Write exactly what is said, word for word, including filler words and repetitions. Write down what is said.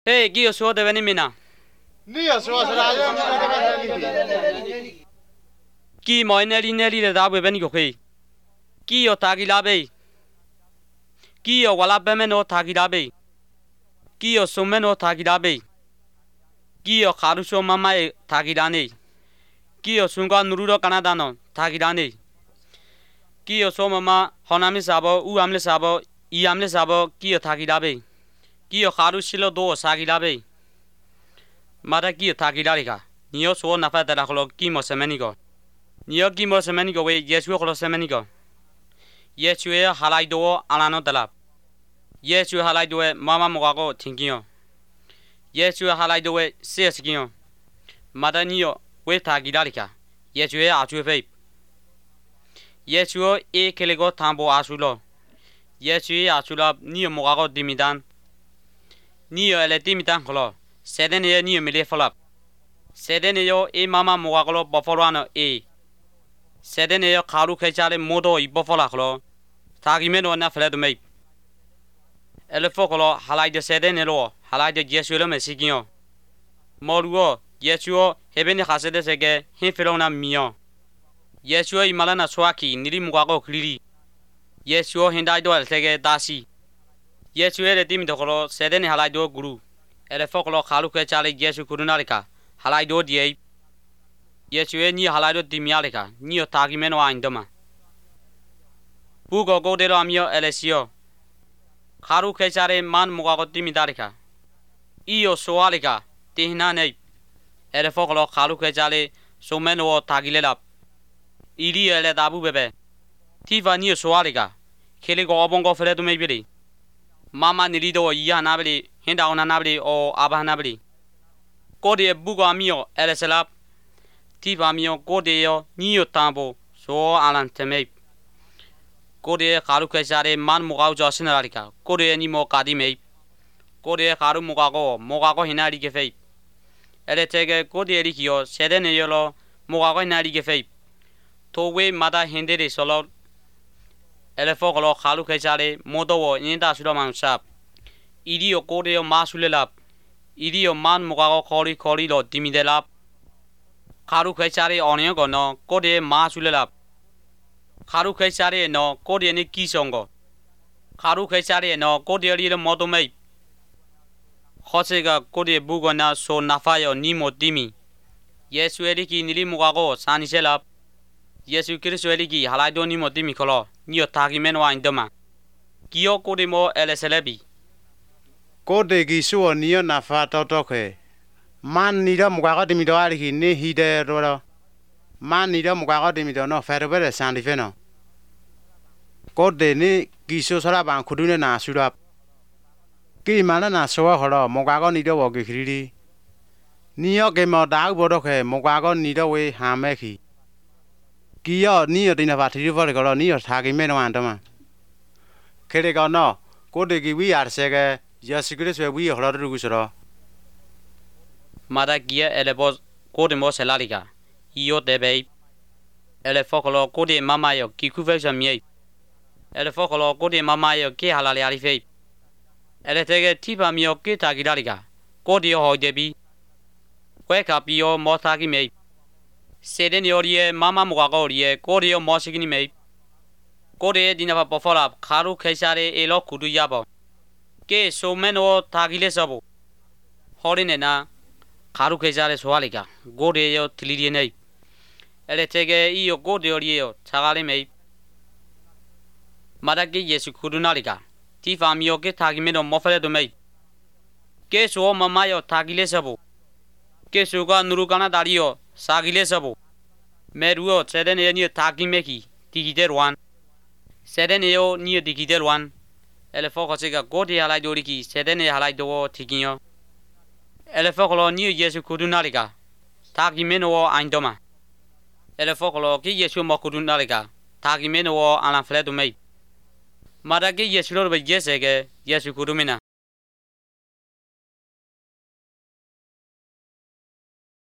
Hey, Gio so de venimina. Nia so sala yo. Ki mo neli neli le da be ni ko khi. Ki yo ta gi la be. Ki yo wala be me no ta gi la be. Ki yo so me no ta gi la be. Ki yo kharu so mama e ta gi la ne. Ki yo sunga nuru ro Canada no ta gi la ne. Ki yo so mama honami sabo u amle sabo i amle sabo ki yo ta gi la be. Ki yo kharu silo do sa gi la be. Mada ki yo ta gi la ka. Ni yo so na fa da la khlo ki mo semeni ko. Ni yo ki mo semeni ko we Yesu khlo semeni ko. Yesu e halai do alano dalap. Yesu halai do e mama mo ko thinkiyo. Yesu halai do e se skiyo. Mada ni yo we ta gi la ka. Yesu e a chue fe. Yesu e kele ko thambo asulo. Yesu e asula ni yo mo ko dimidan. Ni yo ele dimidan khlo. Seden e ni yo mele folap. Seden e yo e mama mo ko bofolo e. Seden e yo kharu khechale modo i bofola khlo. Tagi meno na fle do me. Ele fokolo halai de seden e lo halai de Yesu lo me sikiyo. Moruo Yesu hebeni khasede sege hin felona miyo. Yesu i malana swaki niri mugago kliri. Yesu hindai do sege dasi. Yesu ele timi do khlo seden halai do guru. Ele fokolo kharu khechale Yesu kurunalika halai do die. Yesu e ni halai do dimialika ni o tagi meno aindoma. Bugo go de lo amio elesio. Kharu khechare man mugago dimidarika. Io soalika tihna nei. Ele fokolo kharu khechale someno tagile lap. Iri ele dabu bebe. Tifa ni soalika. Kele go obongo fere do mebili. Mama nilido iya nabili hinda ona nabili o aba nabili. Kode bugo amio eleselap. Tifa amio kode yo ni yo tambo so alan temei. Kode kharu khechare man mugao josinarika. Kode ni mo kadi mei. Kode kharu mugago mugago hinari ke fei. Ele tege kode rikiyo seden yolo mugago hinari ke fei. To we mada hindere solo. Ele fokolo kharu khechare modo wo inda sulo mansap. Iri yo kode yo masulelap. Iri yo man mugago khori khori lo dimidelap. Kharu khechare onyo go no kode masulelap. Kharu khechare no kode ni kisongo. Kharu khechare no kode ri lo modo mei. Khosega kode bugona so nafayo ni mo dimi. Yesu eliki nili mugago saniselap. Yesu Kristo eliki halaido ni mo dimi kholo. Niyo tagi menwa indoma. Kiyo kode mo eleselebi. Kode gi suo niyo nafa totoke. Man ni do mugago dimi do aliki ni hide ro. Man ni do mugago dimi do no ferbere sandi feno. Kode ni giso sala ban khudune na surap. Ki mana na soa kholo mugago ni do wo gi khiri. Niyo ge mo da bodo ke mugago ni do we ha me khi. Kiyo niyo dina va thiri vor kholo niyo thagi meno andama. Kele go no kode gi wi ar sege Yesu Kristo wi kholo ru suro. Mada gia elebos kode mo selalika. Iyo debe. Ele fokolo kode mama yo kikuvesa miei. Ele fokolo kode mama yo ke halali arife. Ele tege tipa mio ke tagidalika. Kode yo hodebi. Kweka pio mo tagi mei. Seden yorie mama mugago rie kode yo mo sigini mei. Kode dinava pofola kharu khechare elo kudu yabo. Ke someno tagile sabo. Horine na kharu khechare soalika. Gode yo tilirie nei. Ele tege iyo gode yorie yo chagale mei. Madake Yesu kudunalika. Tifa mio ke tagimeno mofele do mei. Ke so mama yo tagile sabo. Ke suga nurukana dario sagile sabo. Meruo seden e ni tagimeki tigide rwan. Seden yo ni digide rwan. Ele fokosega gode halai doriki seden e halai do tiginyo. Ele fokolo ni Yesu kudunalika. Tagimeno wo aindoma. Ele fokolo ke Yesu mo kudunalika. Tagimeno wo alan fle do mei. Madake Yesu lo be jesege Yesu kudumina.